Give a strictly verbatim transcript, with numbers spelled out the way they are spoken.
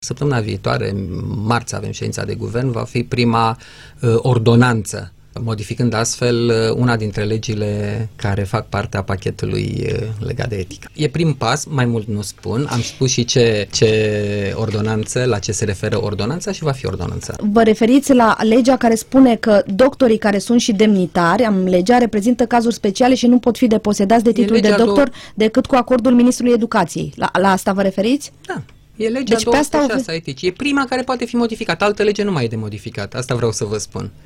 Săptămâna viitoare, marți, avem ședința de guvern, va fi prima uh, ordonanță, modificând astfel uh, una dintre legile care fac parte a pachetului uh, legat de etică. E prim pas, mai mult nu spun, am spus și ce, ce ordonanță, la ce se referă ordonanța și va fi ordonanța. Vă referiți la legea care spune că doctorii care sunt și demnitari, am legea reprezintă cazuri speciale și nu pot fi deposedați de titlul de doctor lui... decât cu acordul Ministrului Educației. La, la asta vă referiți? Da. E legea deci douăzeci și șase pe asta a eticii. E prima care poate fi modificată. Altă lege nu mai e de modificat. Asta vreau să vă spun.